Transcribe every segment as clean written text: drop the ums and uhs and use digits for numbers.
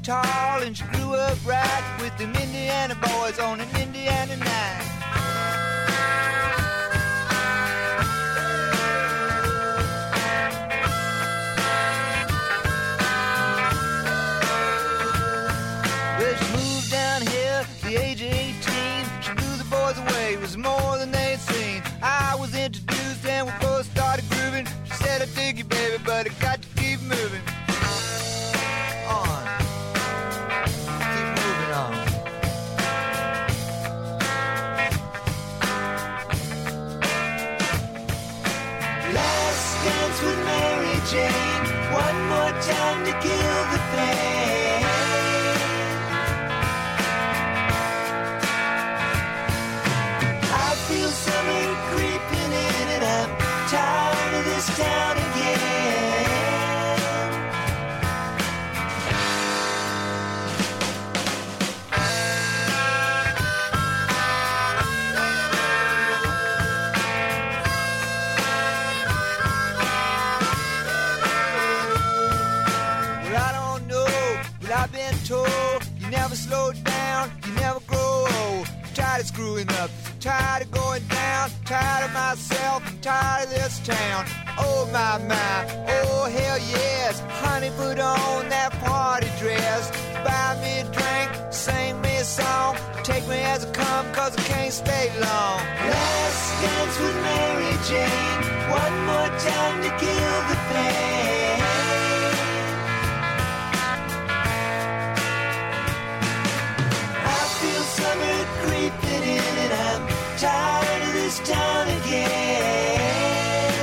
tall and she grew up right with them Indiana boys on an Indiana night. Well, she moved down here at the age of 18. She blew the boys away, it was more than they'd seen. I was introduced and we both started grooving. She said, I dig you, baby, but I got to keep moving. With Mary Jane, one more time to kill the pain. I feel summer creeping in and I'm tired of this town again. I've been told you never slow down, you never grow old. I'm tired of screwing up, tired of going down, tired of myself, I'm tired of this town. Oh my, oh hell yes. Honey, put on that party dress, buy me a drink, sing me a song, take me as I come, cause I can't stay long. Last dance with Mary Jane, one more time to kill the pain. Summer creeping in and I'm tired of this town again.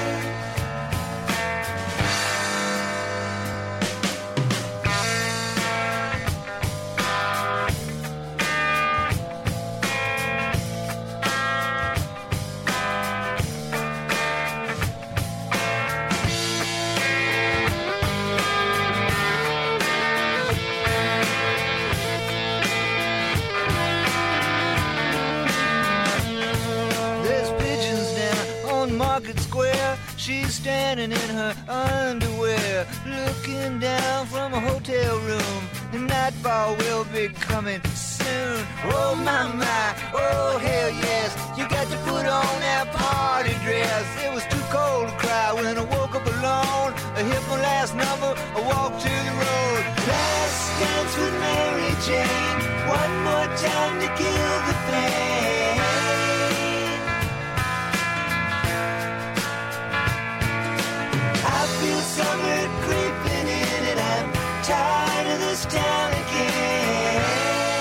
Market Square, she's standing in her underwear, looking down from a hotel room. The nightfall will be coming soon. Oh my, oh hell yes. You got to put on that party dress. It was too cold to cry when I woke up alone. I hit my last number, I walked to the road. Last dance with Mary Jane, one more time to kill the pain. I feel summer creeping in and I'm tired of this town again.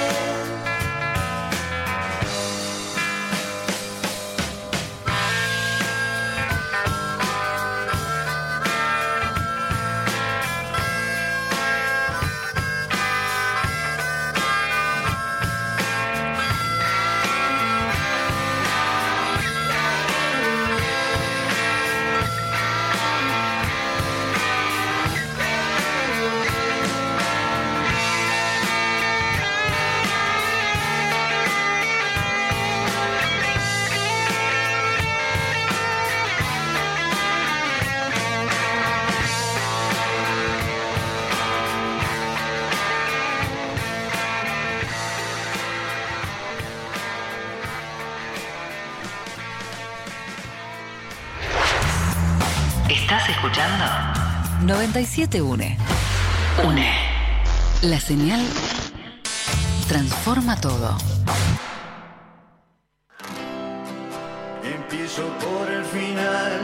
¿Estás escuchando? 97 UNE. UNE. La señal transforma todo. Empiezo por el final,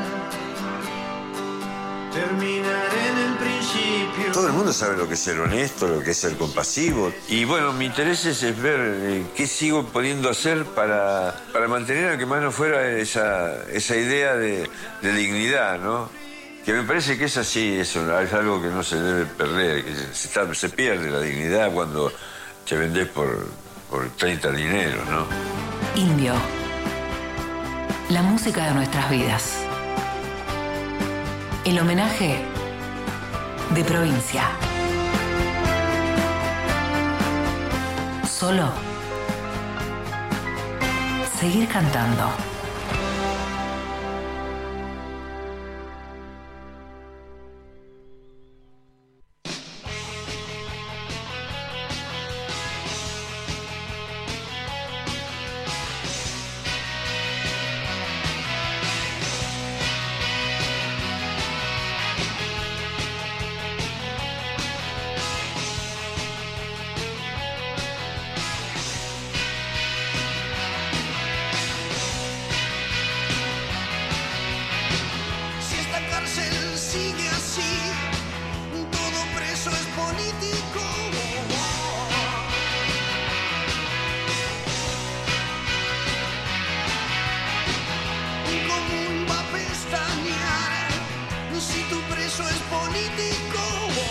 terminaré en el principio. Todo el mundo sabe lo que es ser honesto, lo que es ser compasivo. Y bueno, mi interés es ver qué sigo pudiendo hacer para mantener, aunque más no fuera, esa idea de dignidad, ¿no? Que me parece que es así, es algo que no se debe perder, que se pierde la dignidad cuando te vendés por 30 dineros, ¿no? Indio. La música de nuestras vidas. El homenaje de provincia. Solo seguir cantando. político. ¿Cómo va a pestañear si tu preso es político?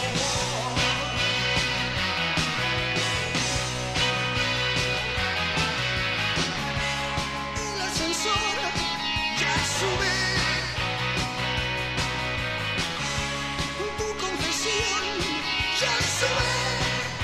El ascensor ya sube. Tu confesión ya sube.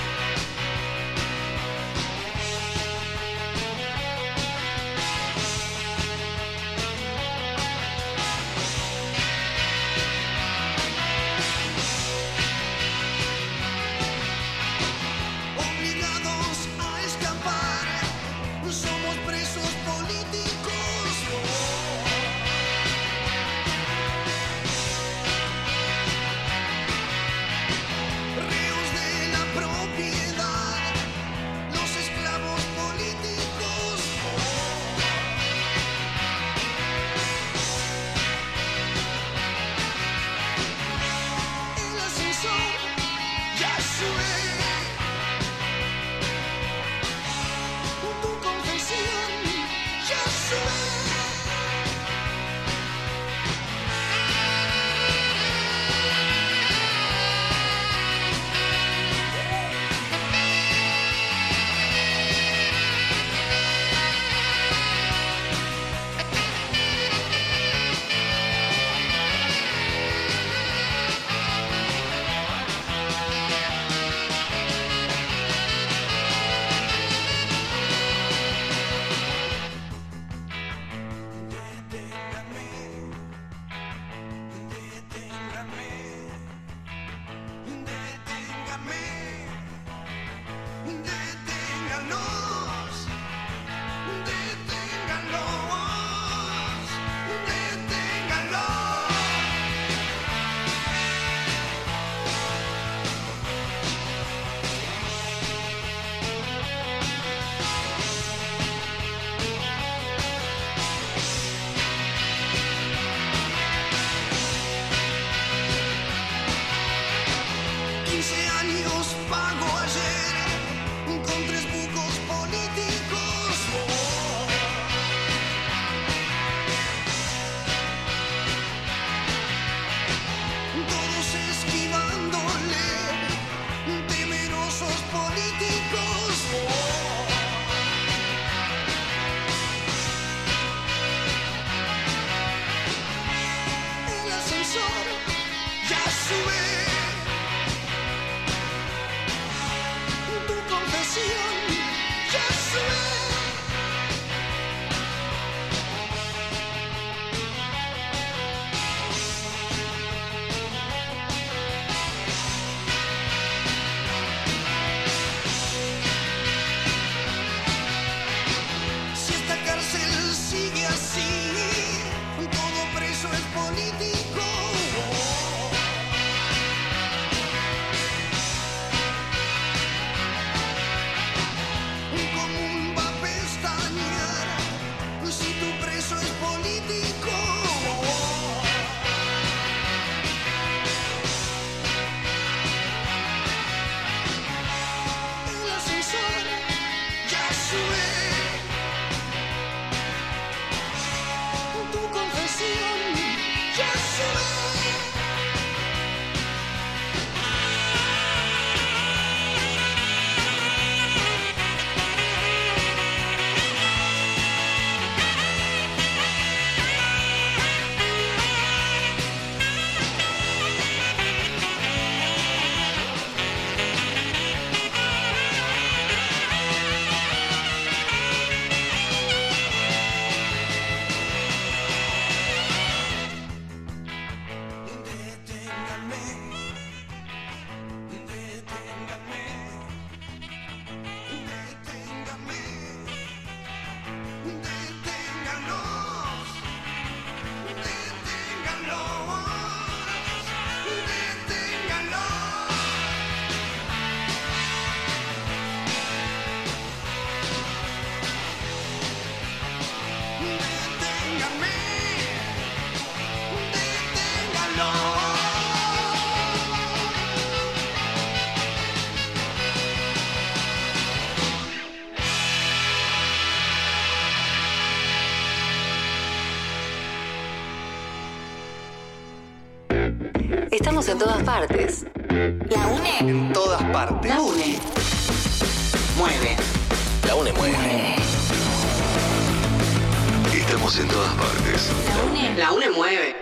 Estamos en todas partes. La UNE. En todas partes. La UNE. Mueve. La UNE mueve. Estamos en todas partes. La UNE. La UNE mueve.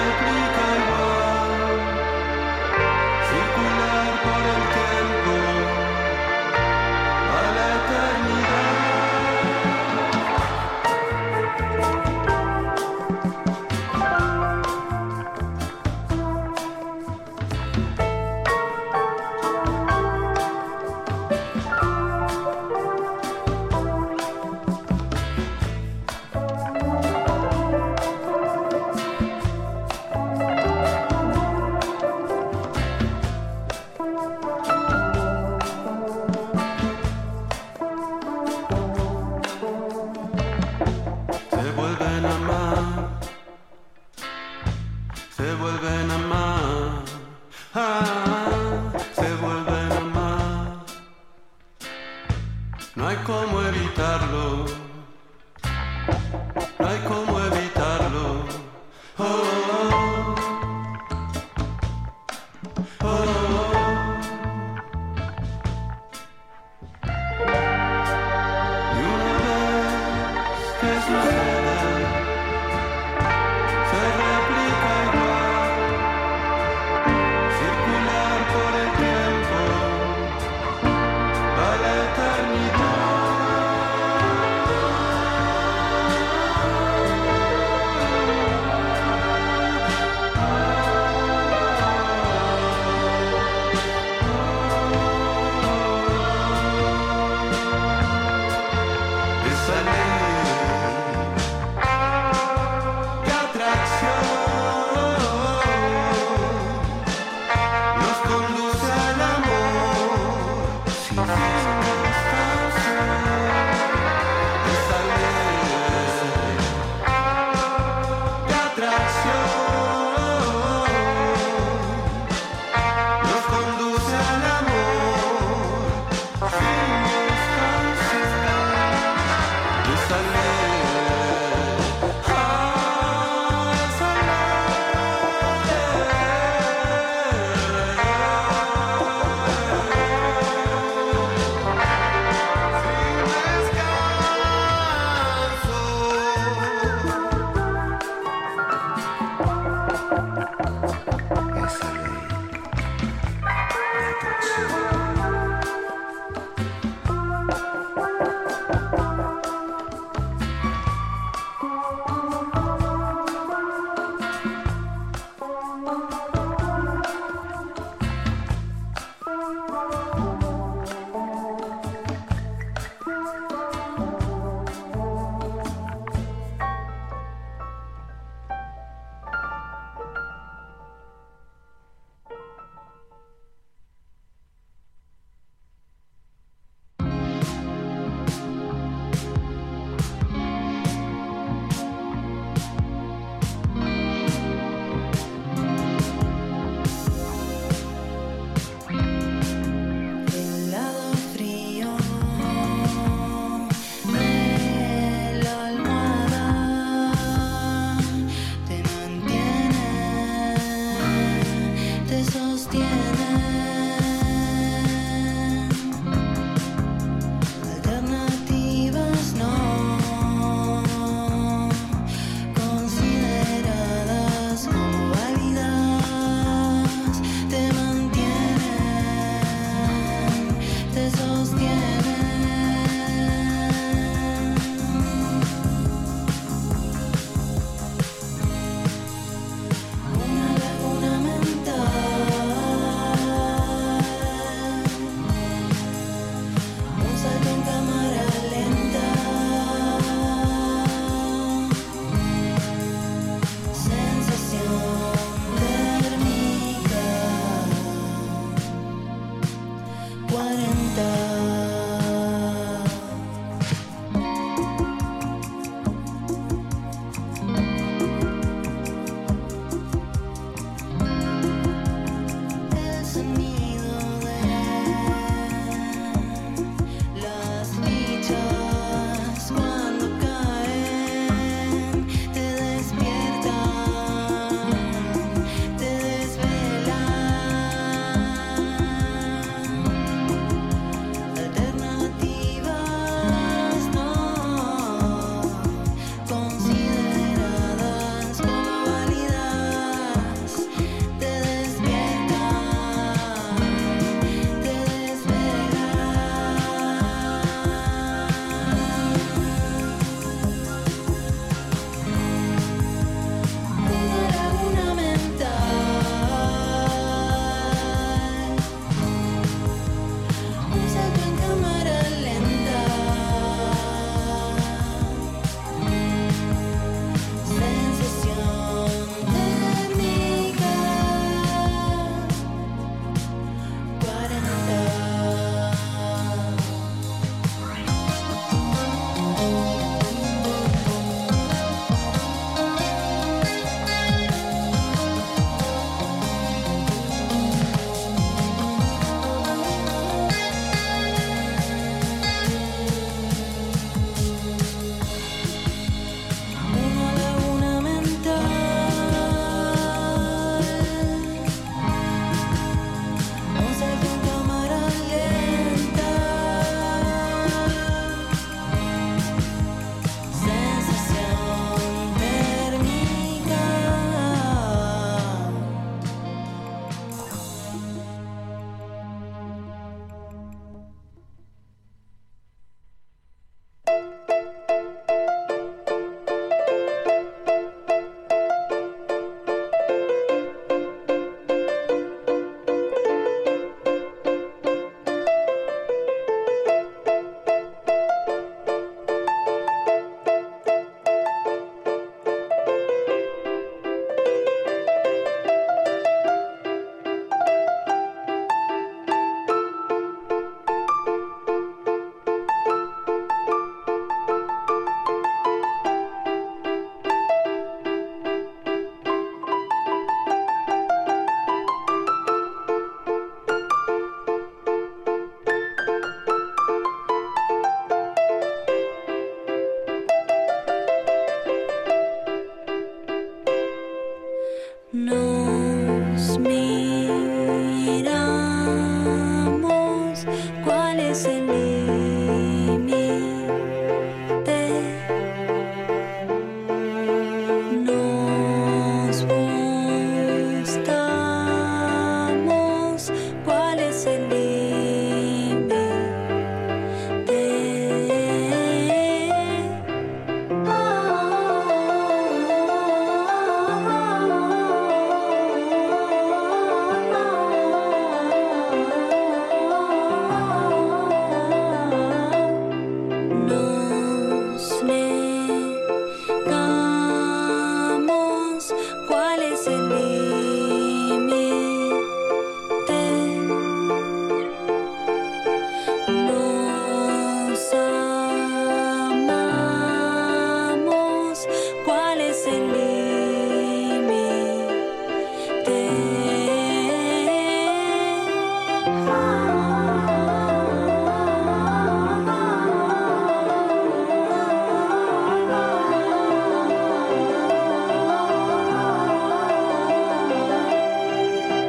Circular por el tiempo.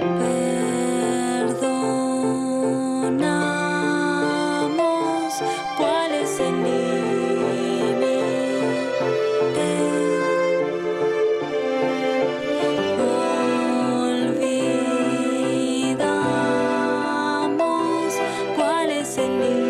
Perdonamos, ¿cuál es el límite? Olvidamos, ¿cuál es el límite?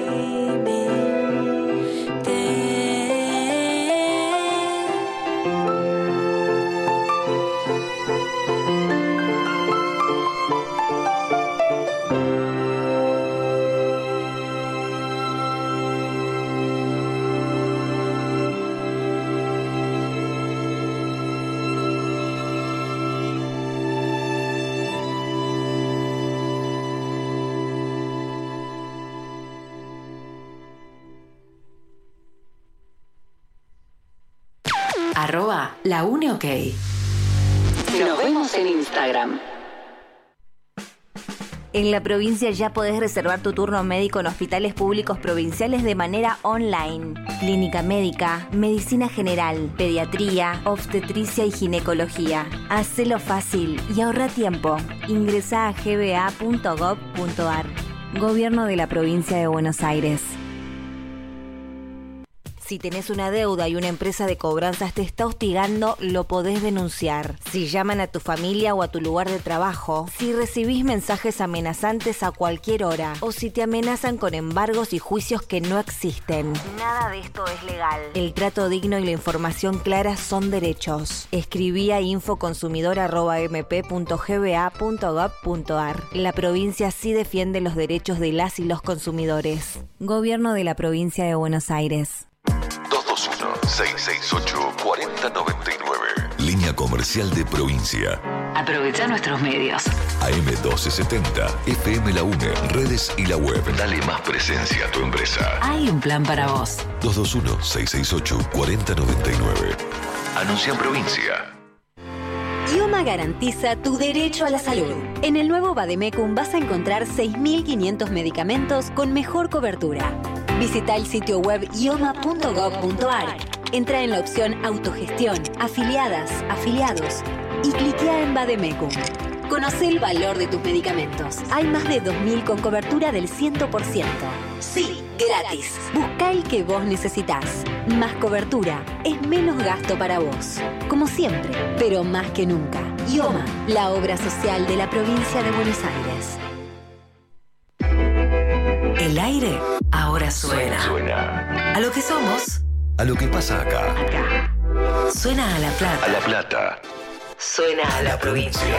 @laUneOK. Nos vemos en Instagram. En la provincia ya podés reservar tu turno médico en hospitales públicos provinciales de manera online. Clínica médica, medicina general, pediatría, obstetricia y ginecología. Hacelo fácil y ahorra tiempo. Ingresá a gba.gov.ar. Gobierno de la Provincia de Buenos Aires. Si tenés una deuda y una empresa de cobranzas te está hostigando, lo podés denunciar. Si llaman a tu familia o a tu lugar de trabajo, si recibís mensajes amenazantes a cualquier hora, o si te amenazan con embargos y juicios que no existen. Nada de esto es legal. El trato digno y la información clara son derechos. Escribí a info-consumidor@mp.gba.gov.ar. La provincia sí defiende los derechos de las y los consumidores. Gobierno de la Provincia de Buenos Aires. 221-668-4099. Línea comercial de provincia. Aprovecha nuestros medios. AM1270, FM La UNE, redes y la web. Dale más presencia a tu empresa. Hay un plan para vos. 221-668-4099. Anuncia en provincia. IOMA garantiza tu derecho a la salud. En el nuevo Vademecum vas a encontrar 6.500 medicamentos con mejor cobertura. Visita el sitio web ioma.gov.ar. Entra en la opción Autogestión, Afiliadas, Afiliados y cliquea en Vademecum. Conoce el valor de tus medicamentos. Hay más de 2.000 con cobertura del 100%. Sí, gratis. Busca el que vos necesitas. Más cobertura es menos gasto para vos. Como siempre, pero más que nunca. IOMA, la obra social de la provincia de Buenos Aires. El aire ahora suena. Suena. A lo que somos. A lo que pasa acá. Suena a La Plata. A La Plata. Suena a la provincia.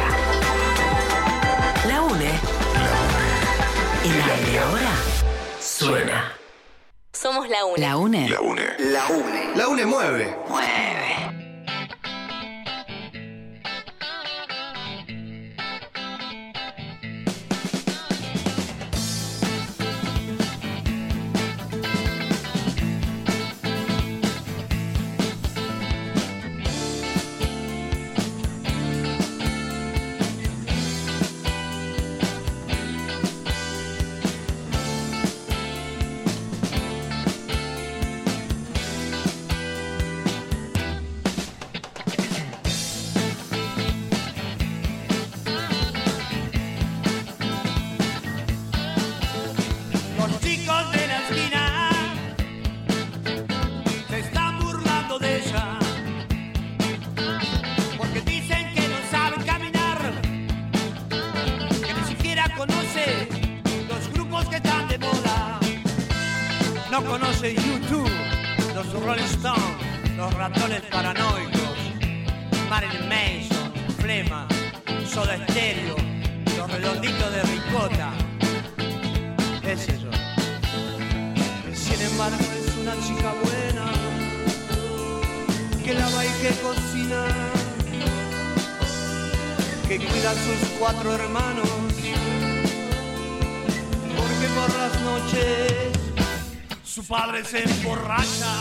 La UNE. El aire ahora suena. Somos la UNE. La UNE. La UNE. La UNE. La UNE mueve. Mueve. No conoce YouTube, los Rolling Stones, los ratones paranoicos, Marilyn Manson, Flema, Soda Stereo, los redonditos de ricota. Es eso. Sin embargo es una chica buena, que lava y que cocina, que cuida a sus 4 hermanos, porque por las noches su padre se emborracha.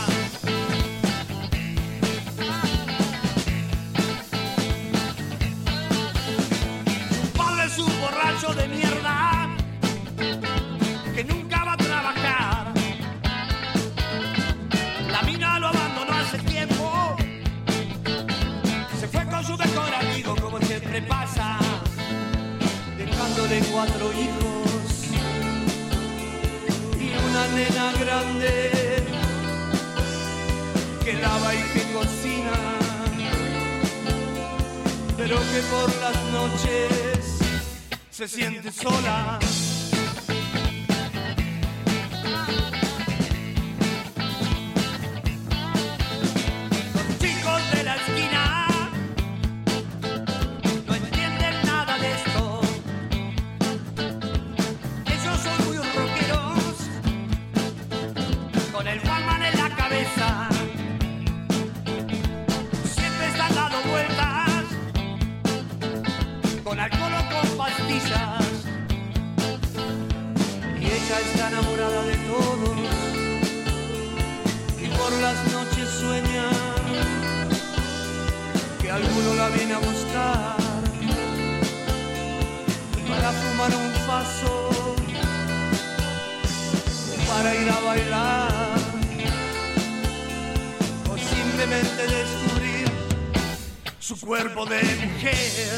Su padre es un borracho de mierda que nunca va a trabajar. La mina lo abandonó hace tiempo, se fue con su mejor amigo como siempre pasa. dándole 4 hijos y una nena grande que lava y que cocina, pero que por las noches se siente sola. Los chicos de la esquina no entienden nada de esto. Ellos son muy rockeros, con el Walkman en la cabeza. Siempre están dando vueltas, con alcohol o con pastillas. Y ella está enamorada de todos y por las noches sueña que alguno la viene a buscar para fumar un paso, para ir a bailar o simplemente descubrir su cuerpo de mujer.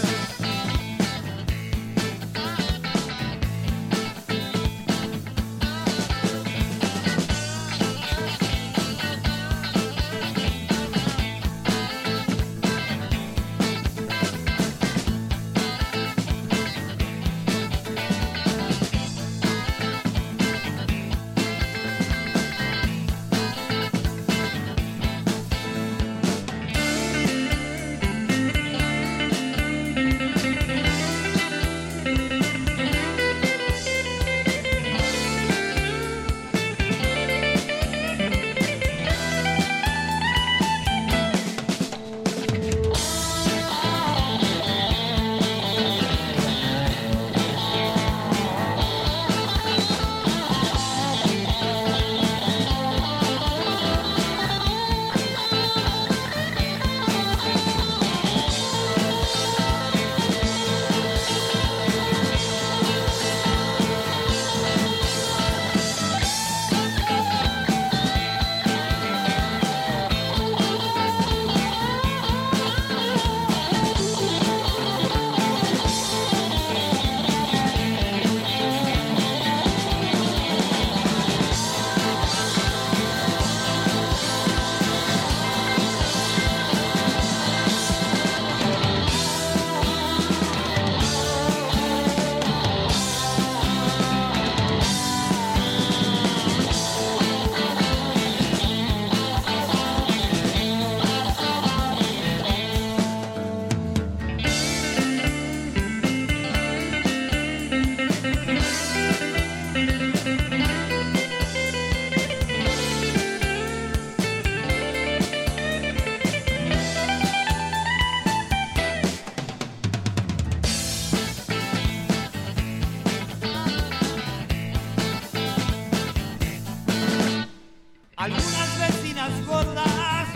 Algunas vecinas gordas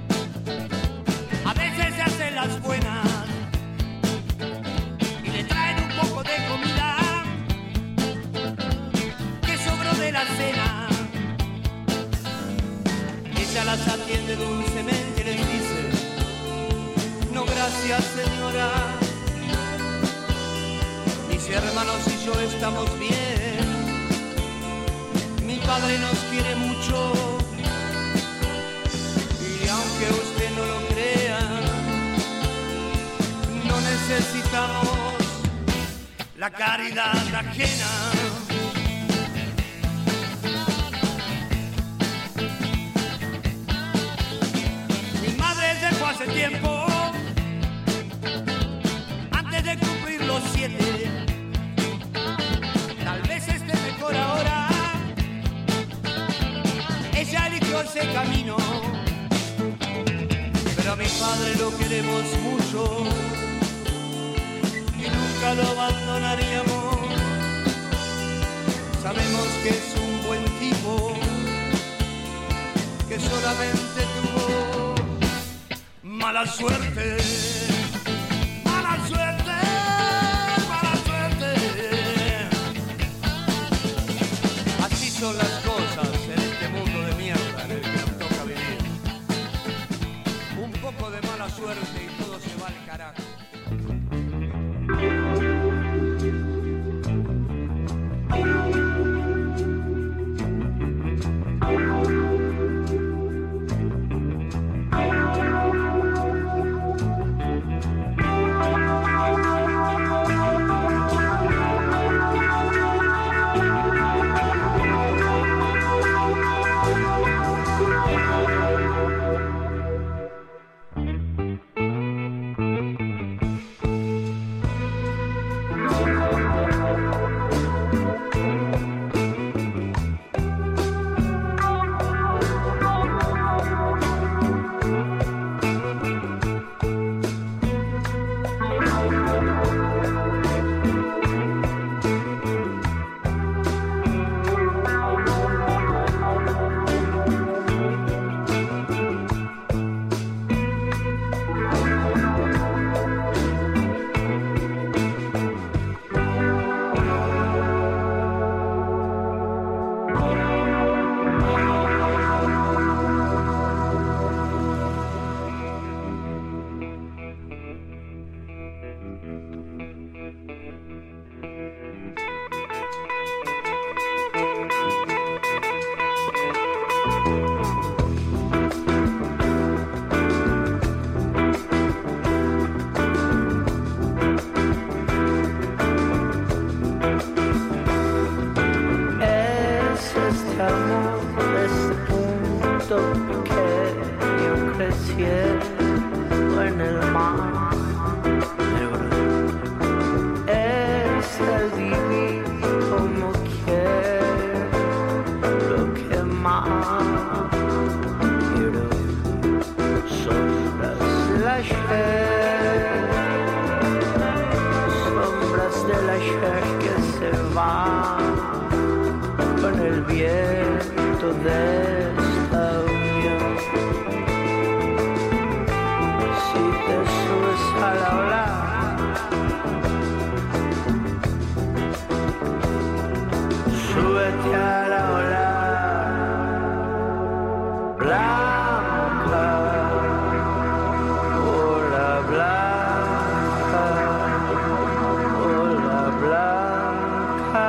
a veces se hacen las buenas y le traen un poco de comida que sobró de la cena. Ella las atiende dulcemente y les dice: no, gracias, señora. Mis hermanos y yo estamos bien. Mi padre nos quiere mucho y aunque usted no lo crea, no necesitamos la caridad ajena. Mi madre dejó hace tiempo, antes de cumplir los 7. Tal vez esté mejor ahora. Ella eligió ese camino, pero a mi padre lo queremos mucho y nunca lo abandonaríamos. Sabemos que es un buen tipo, que solamente tuvo mala suerte. Mala suerte, mala suerte. Así son las cosas en este mundo de mierda en el que nos toca vivir. Un poco de mala suerte y todo se va al carajo. cielo, en el mar. Es el vivir como quiero, lo que más quiero. Sombras del ayer, sombras del ayer que se van con el viento de esta unión. Si te subes a la ola, súbete a la ola blanca, ola blanca, ola blanca.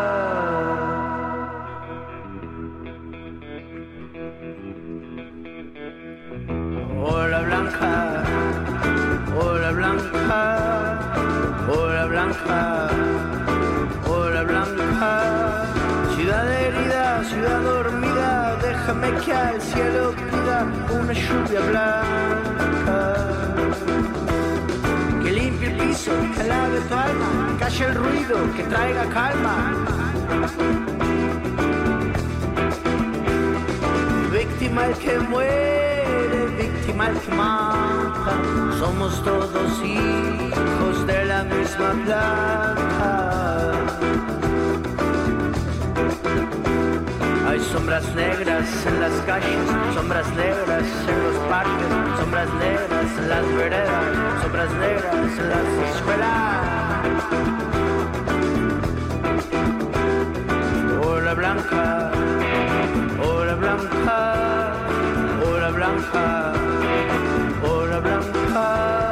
Ola blanca, ola blanca, ola blanca, ola blanca. Ciudad herida, ciudad dormida, déjame que al cielo pida una lluvia blanca. Que limpie el piso, que lave tu alma, calle el ruido, que traiga calma. Víctima el que muere, víctima el que mata. Somos todos hijos de la misma planta. Hay sombras negras en las calles, sombras negras en los parques, sombras negras en las veredas, sombras negras en las escuelas. Ola blanca, ola blanca, ola blanca, ola blanca.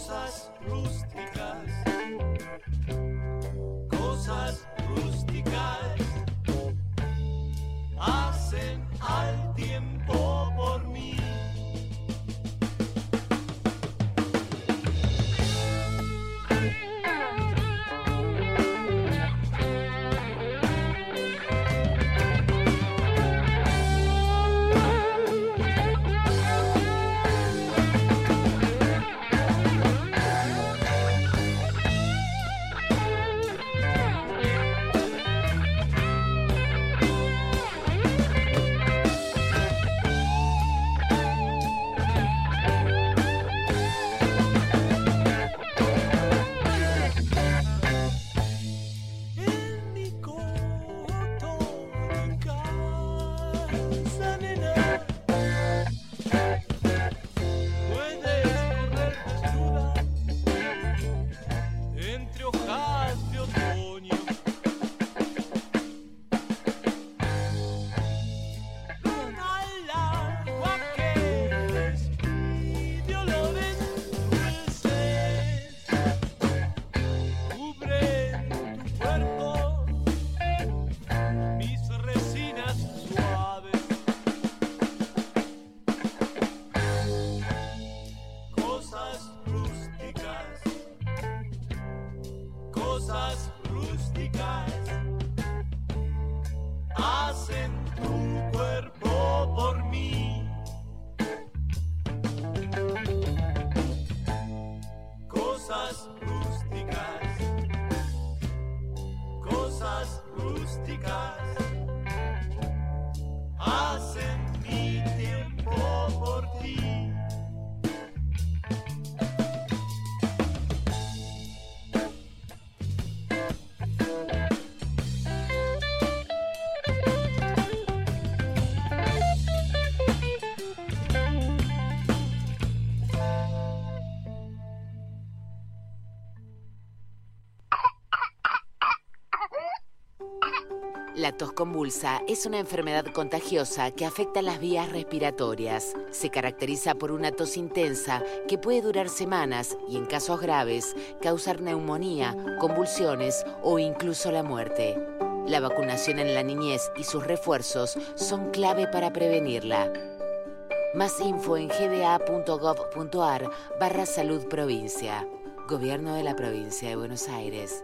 Cosas rústicas, cosas rústicas, hacen al tiempo por mí. Cosas rústicas hacen tu cuerpo por mí. Cosas rústicas, cosas rústicas hacen mi tiempo por ti. La tos convulsa es una enfermedad contagiosa que afecta las vías respiratorias. Se caracteriza por una tos intensa que puede durar semanas y, en casos graves, causar neumonía, convulsiones o incluso la muerte. La vacunación en la niñez y sus refuerzos son clave para prevenirla. Más info en gba.gov.ar/saludprovincia. Gobierno de la Provincia de Buenos Aires.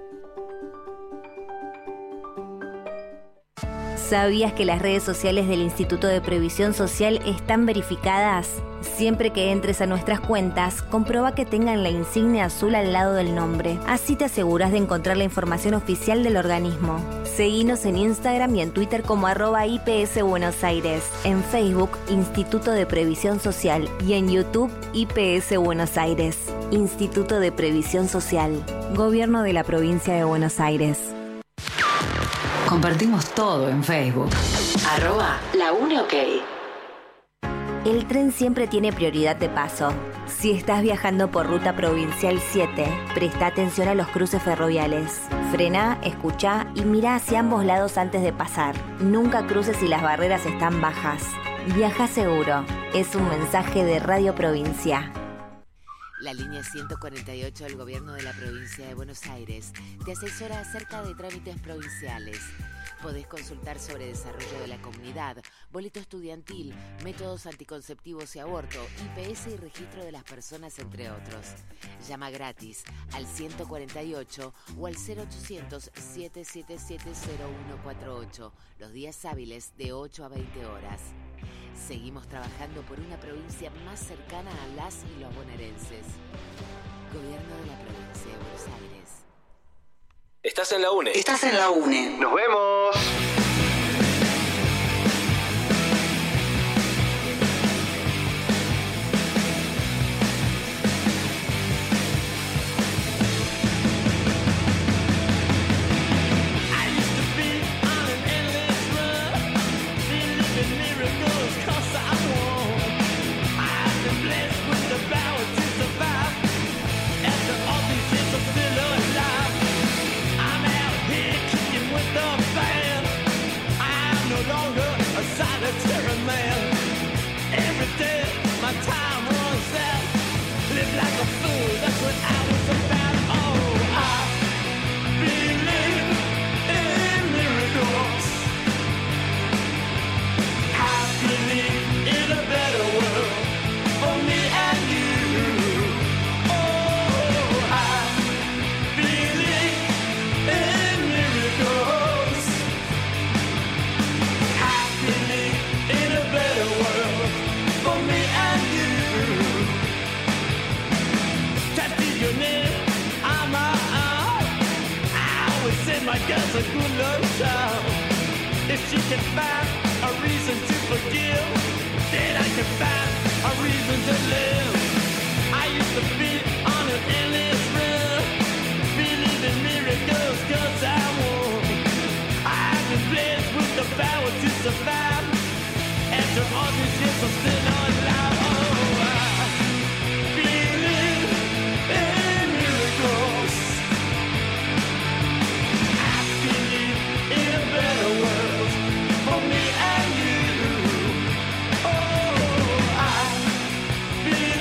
¿Sabías que las redes sociales del Instituto de Previsión Social están verificadas? Siempre que entres a nuestras cuentas, comprueba que tengan la insignia azul al lado del nombre. Así te aseguras de encontrar la información oficial del organismo. Seguinos en Instagram y en Twitter como @IPS Buenos Aires, en Facebook Instituto de Previsión Social y en YouTube IPS Buenos Aires. Instituto de Previsión Social, Gobierno de la Provincia de Buenos Aires. Compartimos todo en Facebook. @LaUneOK. El tren siempre tiene prioridad de paso. Si estás viajando por Ruta Provincial 7, presta atención a los cruces ferroviales. Frená, escuchá y mirá hacia ambos lados antes de pasar. Nunca cruces si las barreras están bajas. Viaja seguro. Es un mensaje de Radio Provincia. La línea 148 del Gobierno de la Provincia de Buenos Aires te asesora acerca de trámites provinciales. Podés consultar sobre desarrollo de la comunidad, boleto estudiantil, métodos anticonceptivos y aborto, IPS y registro de las personas, entre otros. Llama gratis al 148 o al 0800-777-0148, los días hábiles de 8 a 20 horas. Seguimos trabajando por una provincia más cercana a las y los bonaerenses. Gobierno de la Provincia de Buenos Aires. Estás en la UNE. Estás en la UNE. ¡Nos vemos! I'm out here kicking with the band. can find a reason to forgive, then I can find a reason to live. I used to be on an endless run, believe in miracles 'cause I won. I've been blessed with the power to survive. After all these years I'm still alive. Oh, I believe in miracles. I believe in a better world for me and you. Oh, I believe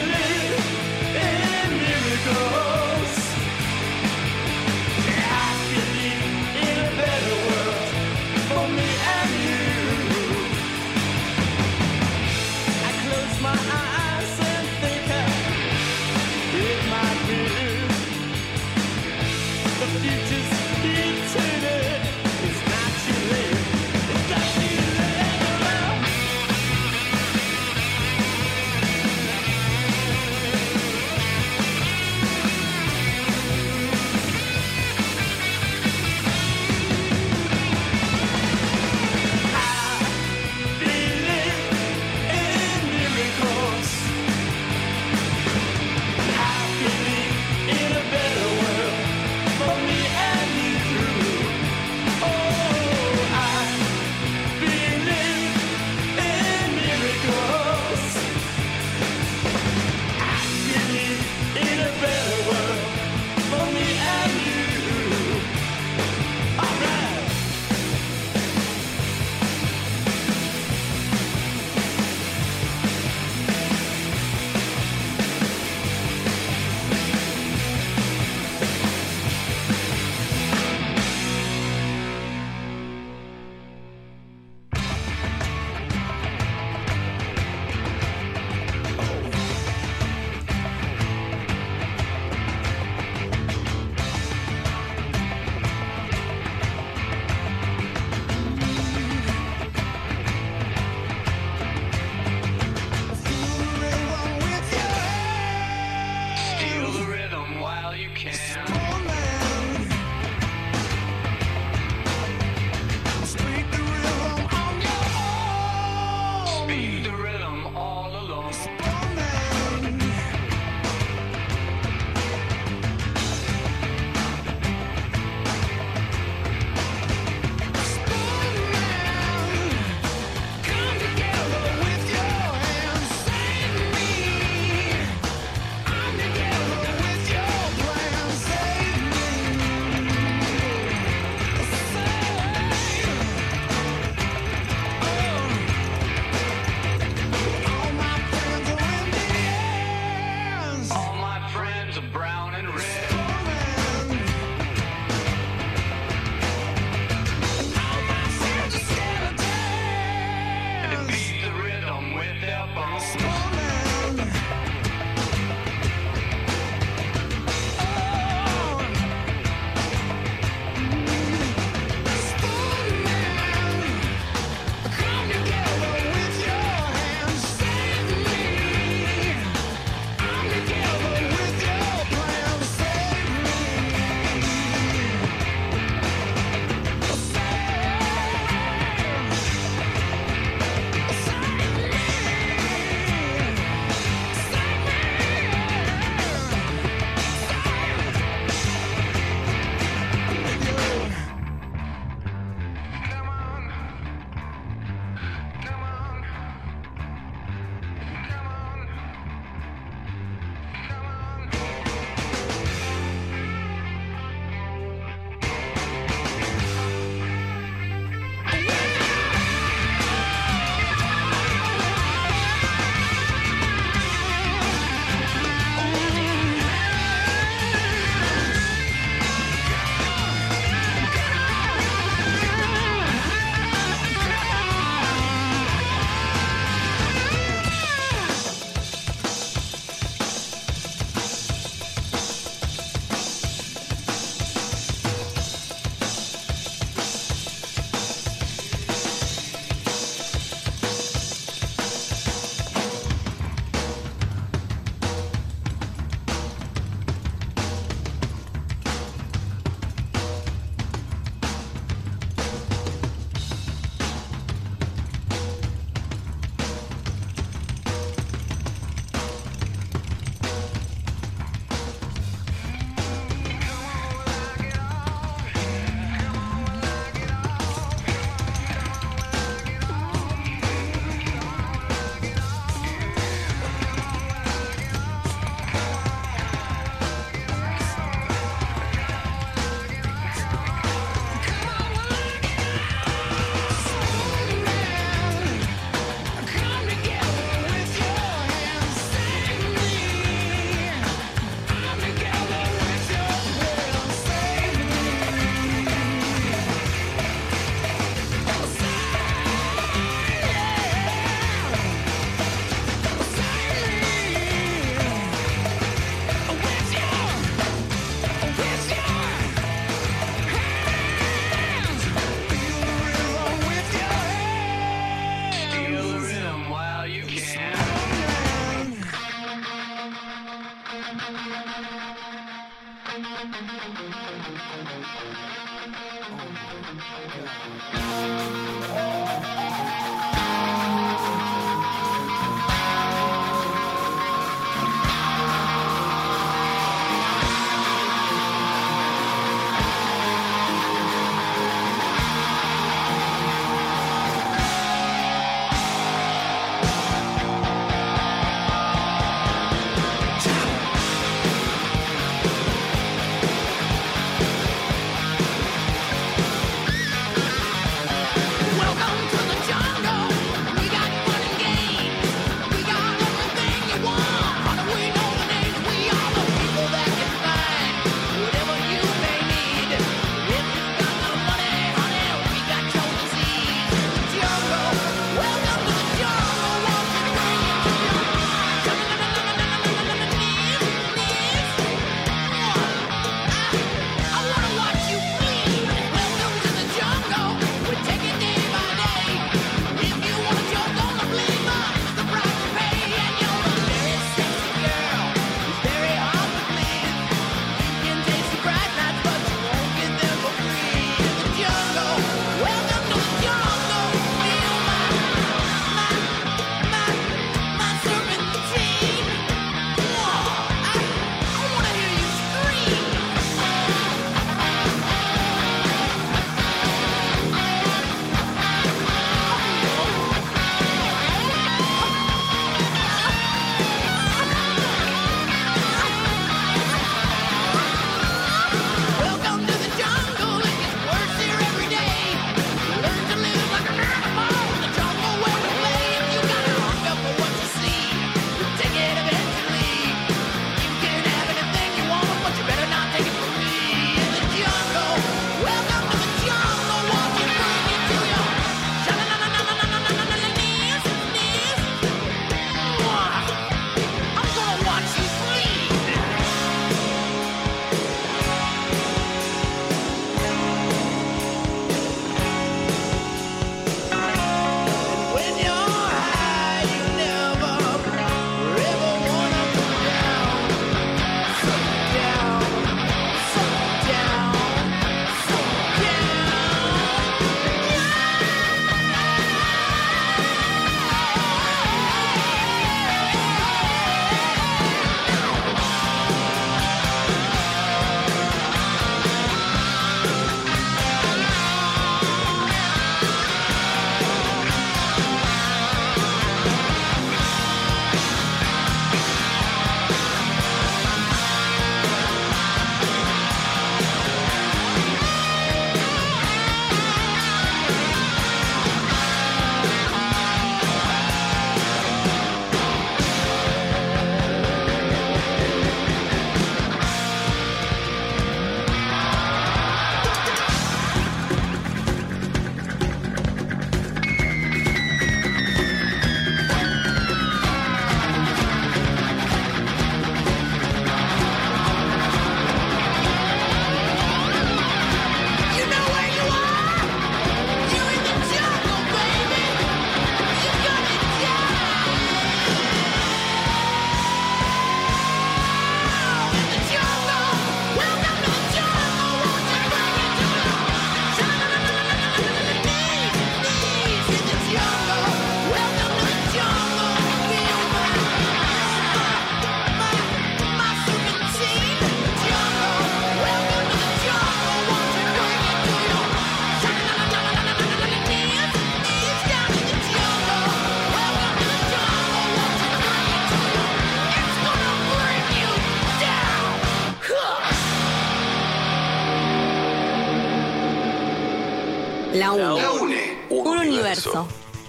La UNE. Un universo.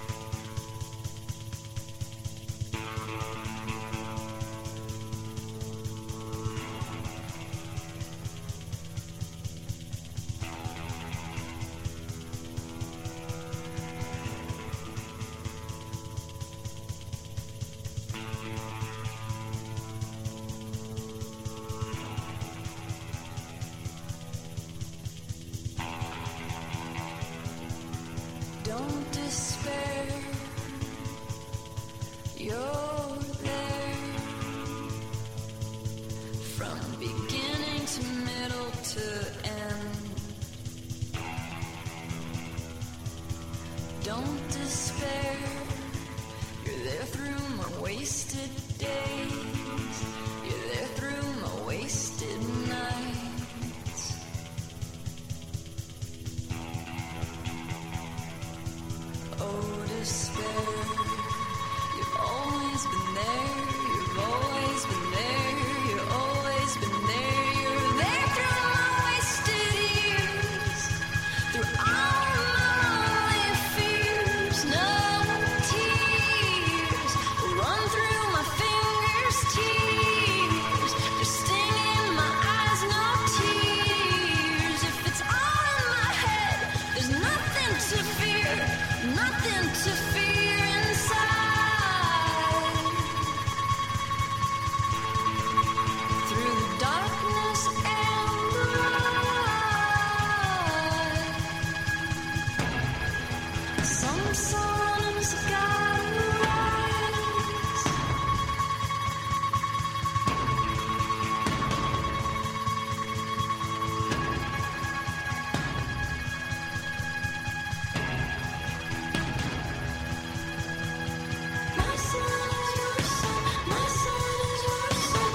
Don't despair, you're there from the